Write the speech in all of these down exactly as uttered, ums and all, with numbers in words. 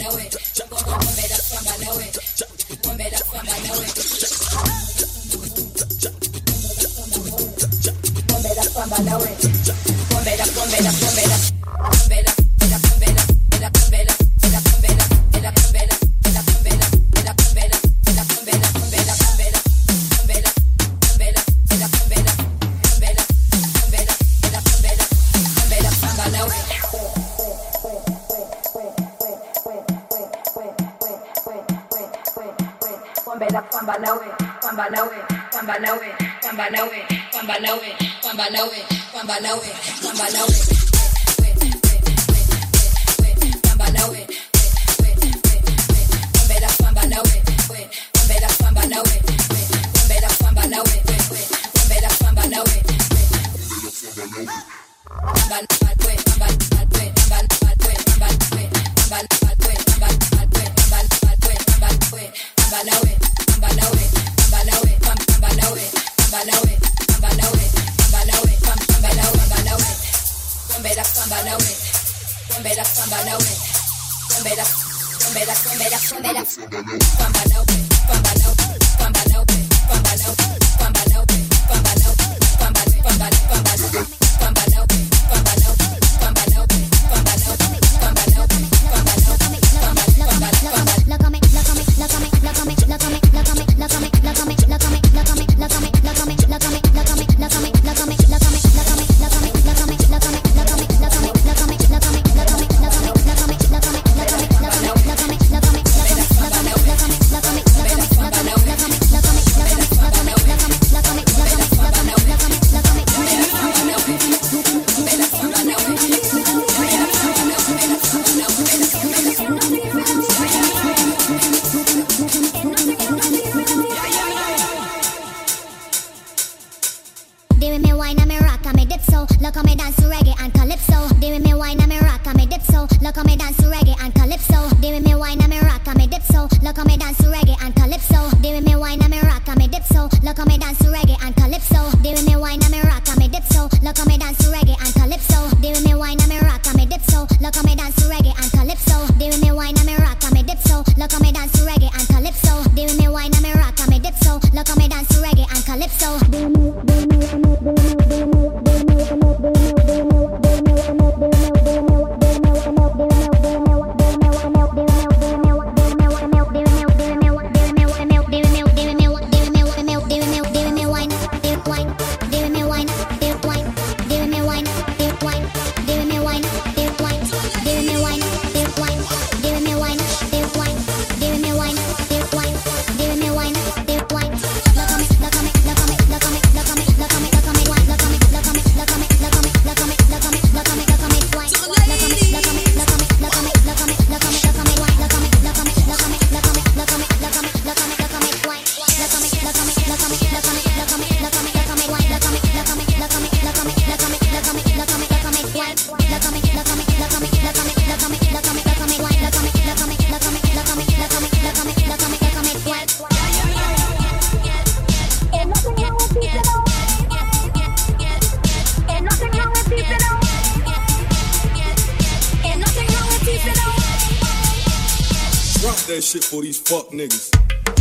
That shit for these fuck niggas.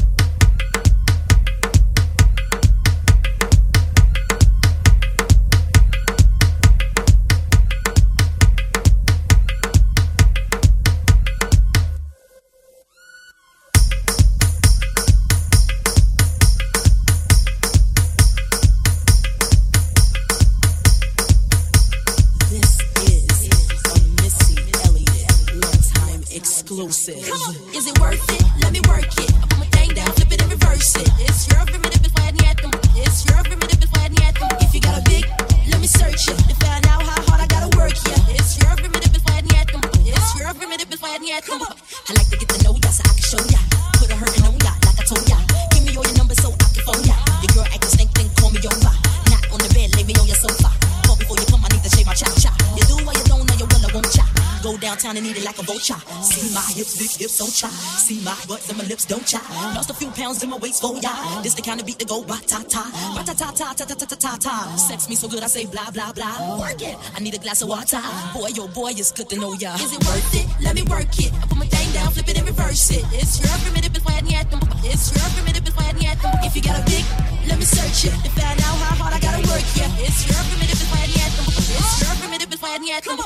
Exclusive. Come on, is it worth it? Let me work it. I put my thing down, flip it and reverse it. It's your primitive before I need them. It's your primitive before I need them. If you got a big, let me search it to find out how hard I gotta work. Yeah, it's your primitive before I need them. It's your primitive before I need them. I like to get to know ya so I can show ya. Put a hurtin' on ya like I told ya. Give me all your numbers so I can phone ya. Your girl acting stink, then call me over. Not on the bed, lay me on your sofa. Call before you come, I need to shave my cha cha. You do what you don't know, you will I won't cha. Go downtown and eat it like a vulture. See my hips, big hips, don't cha. See my butts and my lips, don't cha. Lost a few pounds in my waist, go ya. This the kind of beat that go ba-ta-ta. Ba-ta-ta-ta-ta-ta-ta-ta. Sex me so good I say blah, blah, blah. Work it, I need a glass of water. Boy, yo, boy, it's good to know ya. Is it worth it? Let me work it. I put my thing down, flip anthem.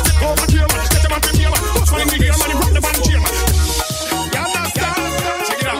Check it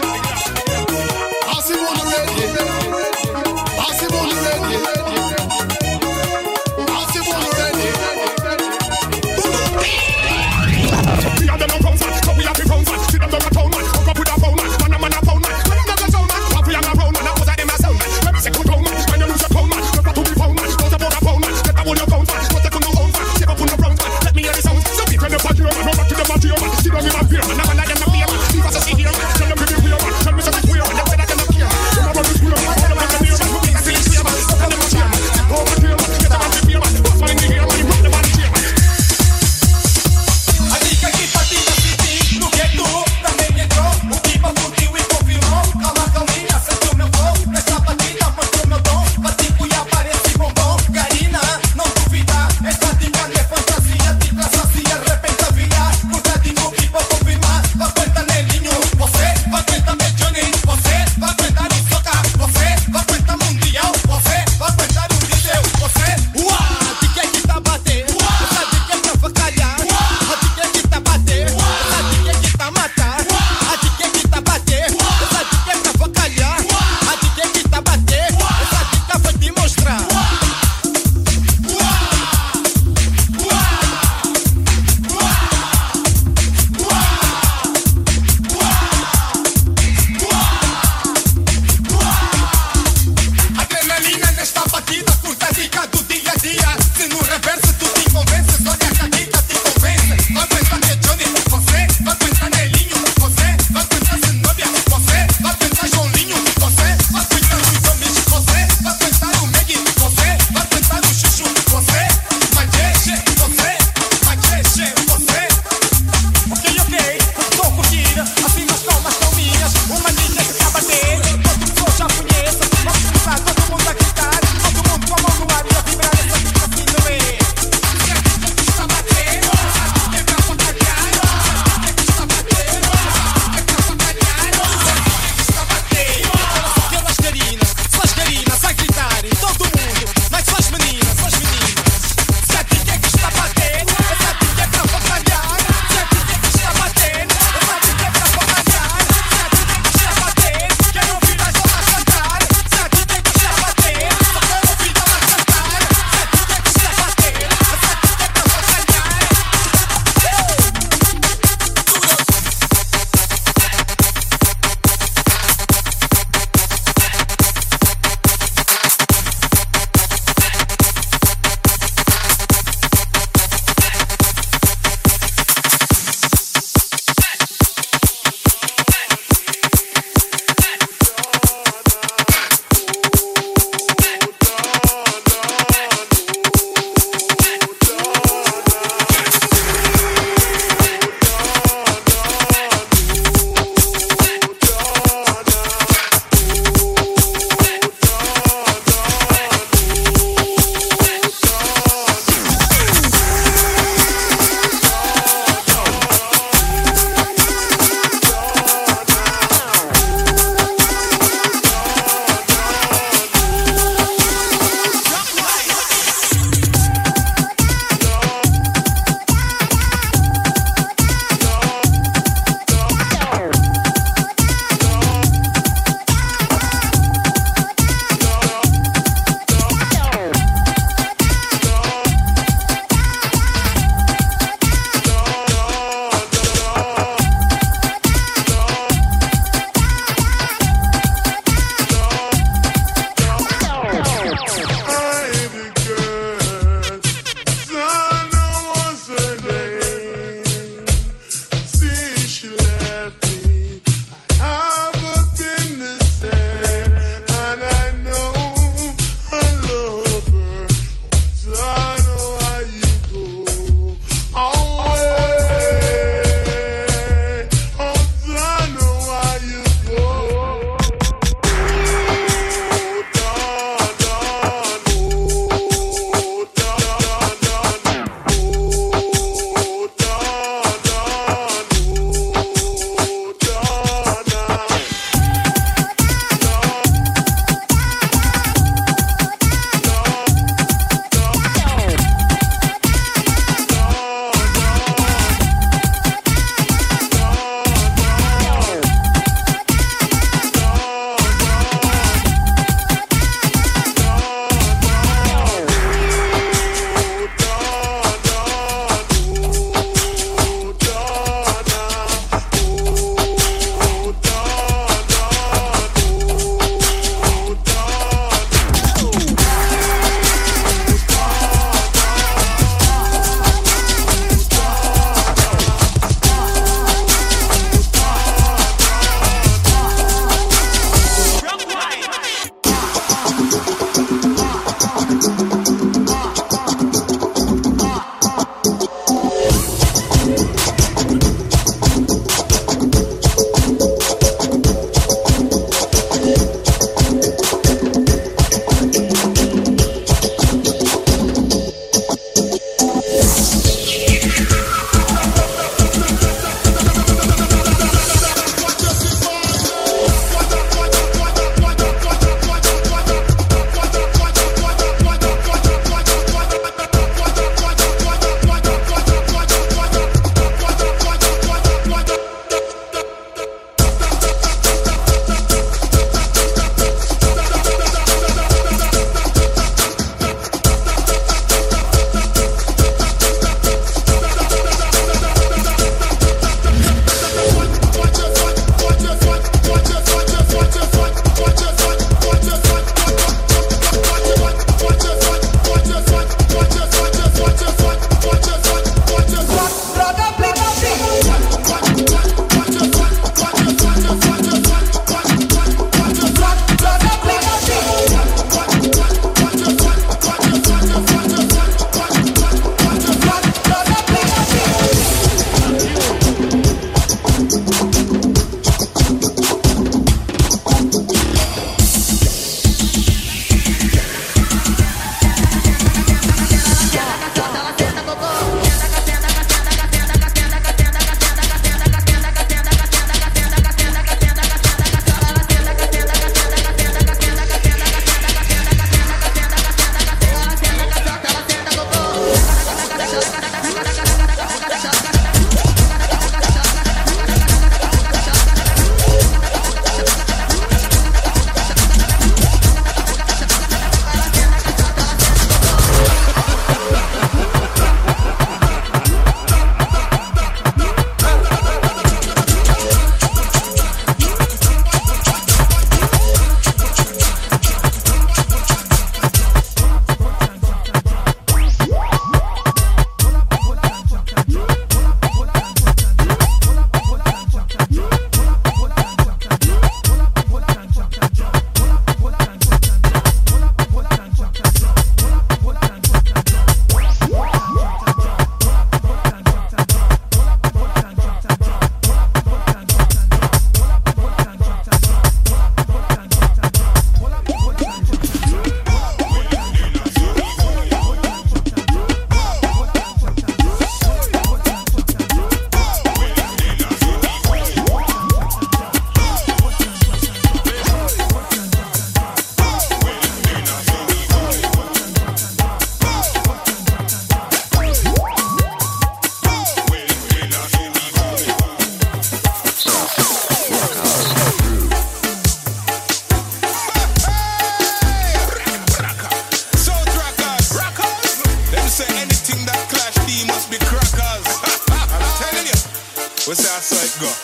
We say I saw it go.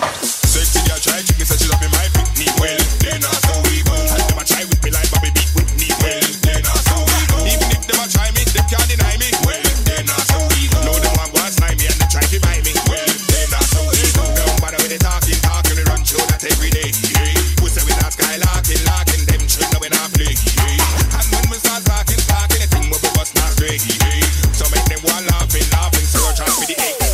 Sexy girl try chicken, say she love me my picnic. Well, then that's how we go. And them a try with me like Bobby beat with me. Well, then that's how we go. Even if them a try me, them can't deny me. Well, then that's how we go. Know them want go and snipe me and they try to buy me. Well, then that's how we go. Don't bother with the talking, talking, we run show that every day. We say we not skylarking, larking, them should know when I play. And when we start talking, talking, the thing will be bust not straight. So make them one laughing, laughing, so try with the egg.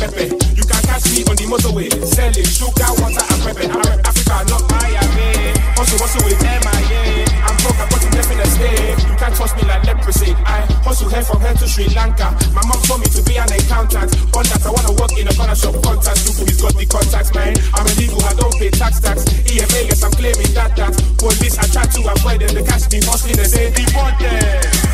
Pepe. You can catch me on the motorway, selling sugar, water and pepper. I rep Africa, not Miami. Hustle, hustle with M I A. I'm broke, I got to definitely stay. You can't trust me like leprosy. I hustle here from here to Sri Lanka. My mom told me to be an accountant. On that, I wanna work in a corner shop. Contact people, he's got the contacts, man. I'm illegal, I don't pay tax tax. E M A, yes, I'm claiming that that. Police, I try to avoid them. They catch me hustling, they say, deport them.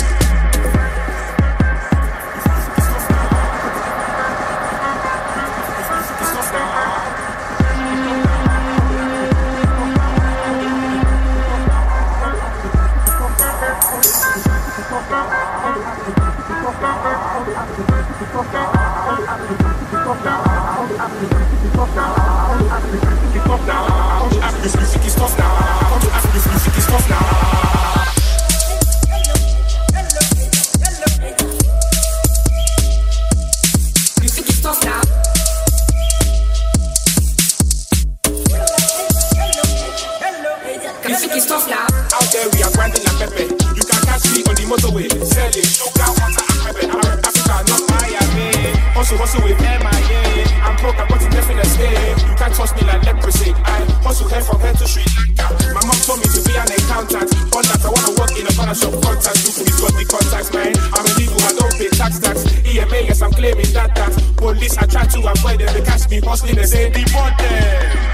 Out there we are grinding like Pepe. You can catch me on the motorway, selling sugar, water and pepper. I rep Africa, not Miami. Hustle, hustle with M I A. I'm broke, I got to definitely stay. You can't trust me like leprosy. I hustle here from here to Sri Lanka. My mom told me to be an accountant. On that, I wanna work in a corner shop. Contact people, he's got the contacts, man. I'm illegal, I don't pay tax tax. E M A, yes, I'm claiming that that. Police, I try to avoid them. They catch me hustling, they say deport them.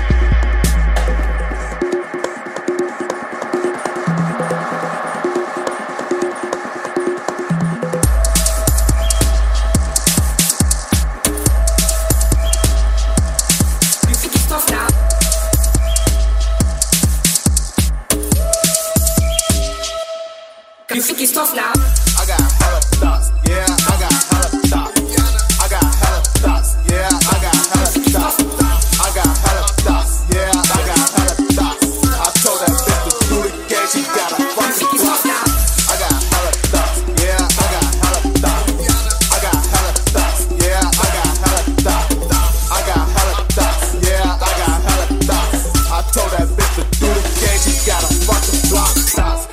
Stuff now. I got hella thoughts, yeah, I got hella thoughts. I got hella thoughts, yeah, I got hella thoughts. I got hella thoughts, yeah, I got hella thoughts. I told that bitch to do the game, she got a fucking block. I got hella thoughts, yeah, I got hella thoughts. I got hella thoughts, yeah, I got hella thoughts. I got hella thoughts, yeah, I got hella thoughts. I told that bitch to do the game, she got a fucking block. Thoughts.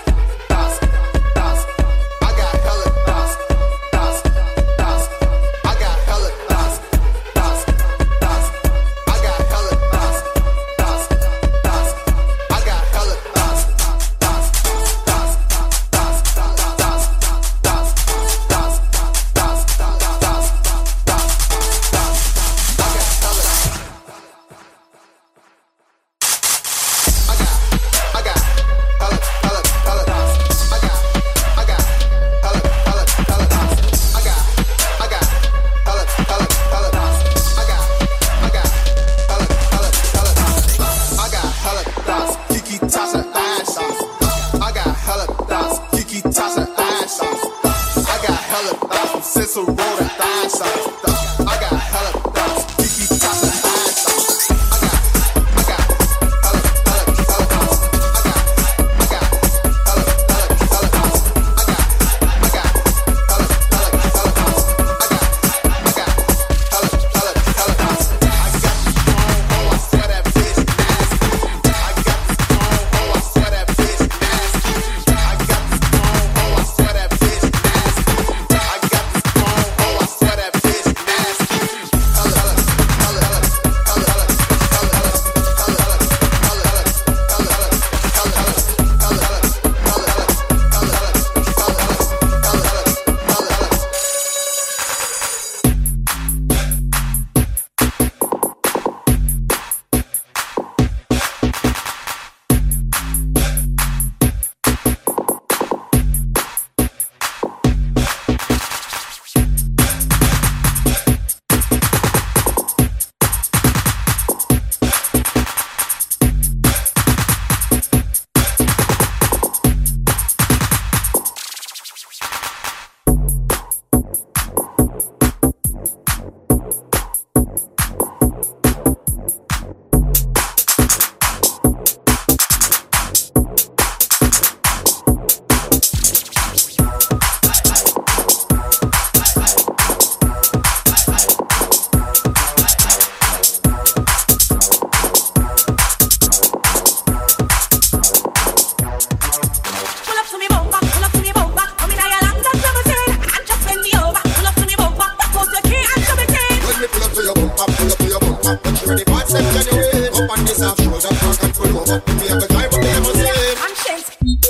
this off shoulder, park and pull over. Me have a drive up the limousine. Conscience.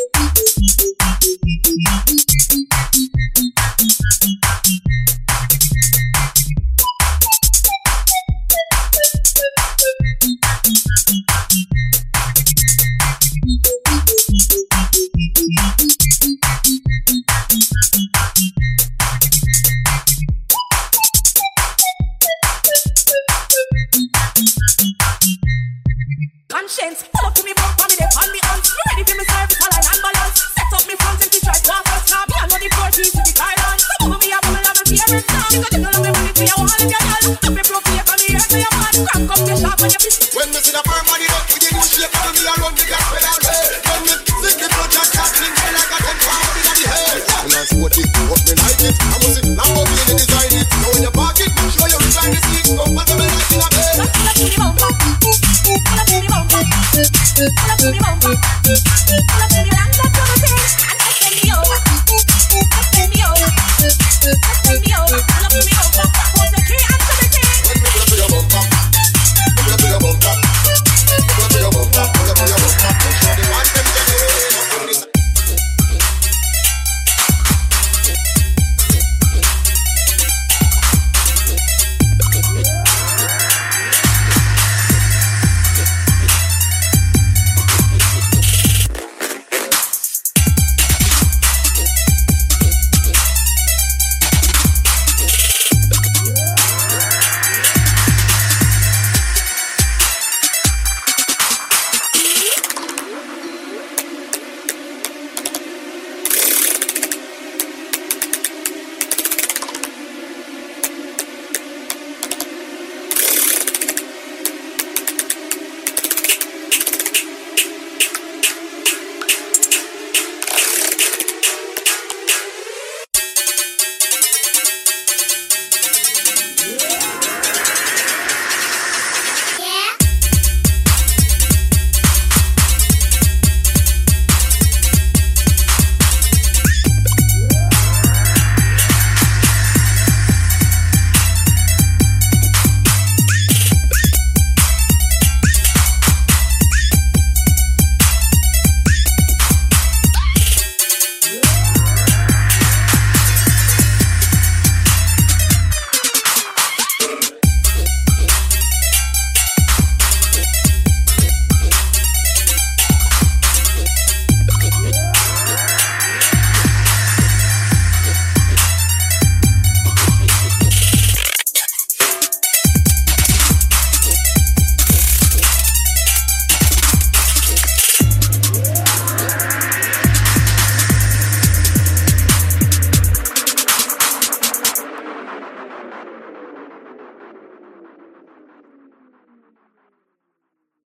Conscience, pull up to me, bump on me, they on me hands. Me ready for me service, all I balance. Set up me front and teach right walk out. Now me, I know the Portuguese to the Thailand. Some of me, I will have a favorite song. Because you don't know me when it's your wall and your girl. Up me profile, for me, here's me a man. Crank up your shop and your bitch. When me see the firm body up, we get no shape for me, I run the gas pedal. When me sing the project, I sing like a ten pound in the head. When I sport it, what me like it, I must it, now